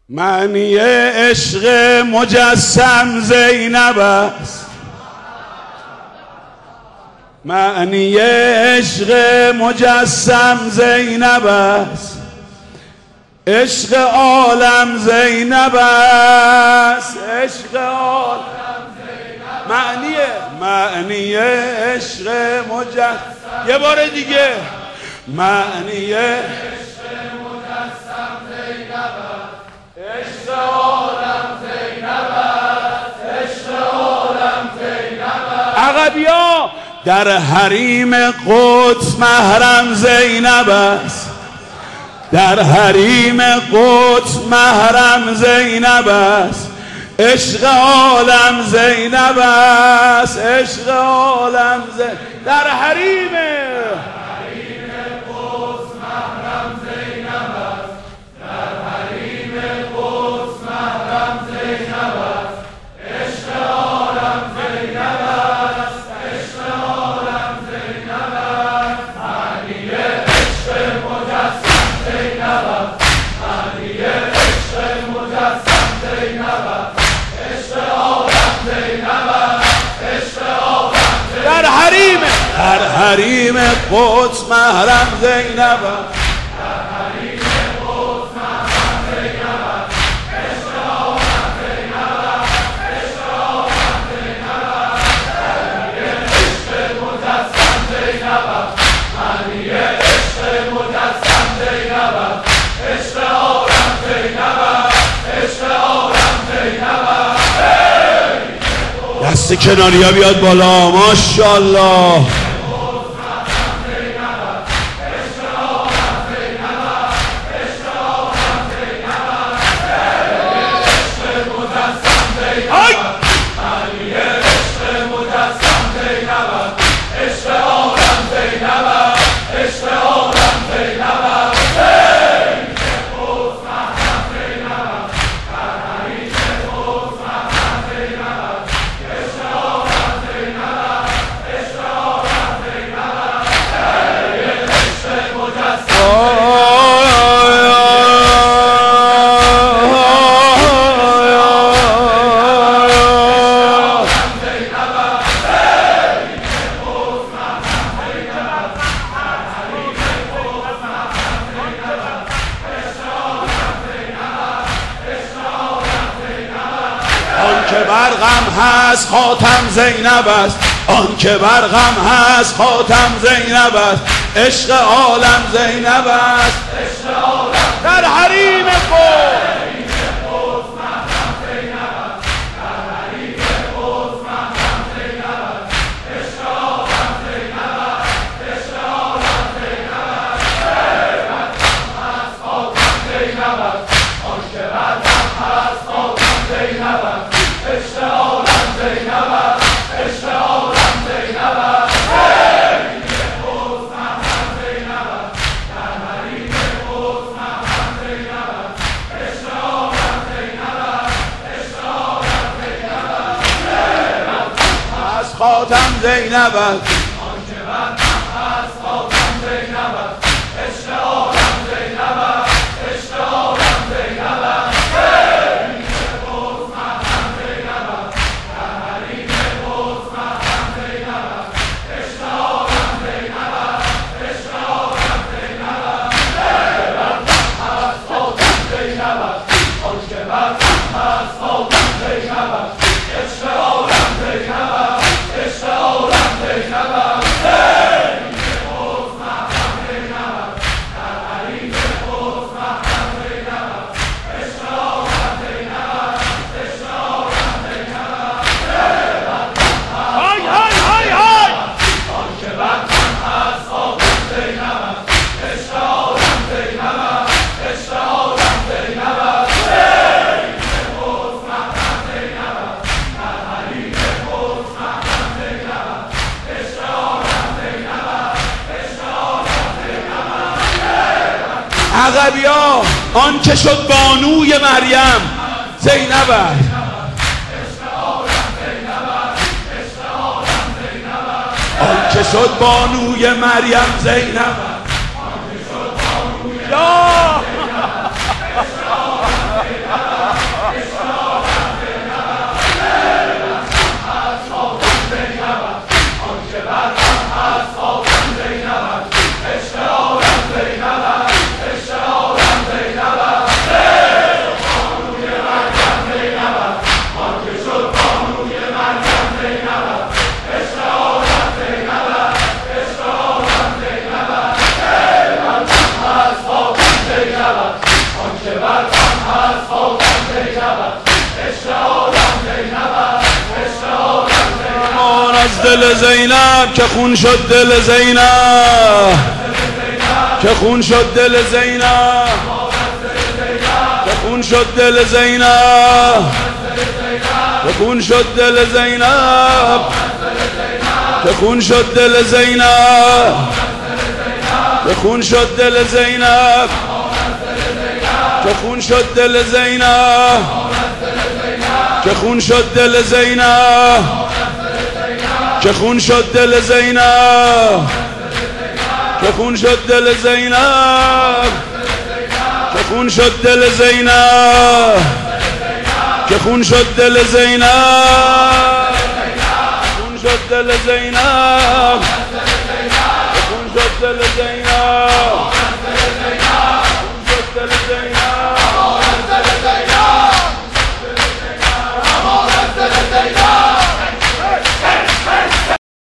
معنی عشق مجسم زینب است، معنی عشق مجسم زینب است، عشق عالم زینب است، عشق عالم زینب. معنی عشق مجسم، یه بار دیگه، معنی عشق مجسم زینب است، عشق عالم زینب است، عشق عالم زینب است. عقبیا در حریم قدس محرم زینب است، در حریم قدس محرم زینب است، عشق عالم زینب است، عشق عالم زینب. در حریم قدس محرم زینب است، در حریم قدس محرم زینب است، عشق عالم زینب است، عشق عالم زینب است. معنی عشق مجسم زینب است، معنی عشق مجسم زینب است، عشق عالم زینب است، عشق عالم زینب. در حریم قدس محرم زینب است، در حریم قدس محرم زینب است، عشق عالم زینب است، عشق عالم زینب است. معنی عشق مجسم زینب است، معنی عشق مجسم زینب است، عشق عالم زینب است، عشق عالم زینب است. دست کناریا بیاد بالا، ماشاءالله. آن که برغم هست خاتم زینب است، آن که برغم هست خاتم زینب است، عشق عالم زینب است، عشق عالم. در حریم قدس محرم زینب است، در حریم قدس محرم زینب است، عشق عالم زینب است، عشق عالم زینب است. هست خاتم زینب است، آن که برغم هست خاتم زینب است، عشق عالم زینب است، عشق عالم زینب است. خاتم زینب است، آن که برغم هست خاتم زینب است، عشق عالم زینب است، عشق عالم زینب است. حریم قدس محرم زینب است، در حریم قدس محرم زینب است، عشق عالم زینب است، عشق عالم زینب است. هست خاتم زینب است، آن که برغم هست خاتم زینب است، عشق عالم زینب است، عشق عالم زینب است. حریم قدس محرم زینب است، در حریم قدس محرم زینب است، عشق عالم زینب است، عشق عالم زینب است. های های های های. آن که برغم هست خاتم زینب است، عشق عالم زینب است، عشق عالم زینب است. حریم قدس محرم زینب است، در حریم قدس محرم زینب است، عشق عالم زینب است، عشق عالم زینب است. عقبیا آن که شد بانوی مریم زینب است، عشق عالم زینب است، عشق عالم زینب است. آن که شد بانوی مریم زینب است، آن که شد بانوی مریم زینب است، عشق عالم زینب است. محض خواندم زینب عشق آدم زینب عشق آدم زینب مان از دل زینب که خون شد دل زینب که خون شد دل زینب که خون شد دل زینب که خون شد دل زینب که خون شد دل زینب که خون شد دل زینب که خون شد دل زینب که خون شد دل زینب که خون شد دل زینب که خون شد دل زینب که خون شد دل زینب که خون شد دل زینب خون شد دل زینب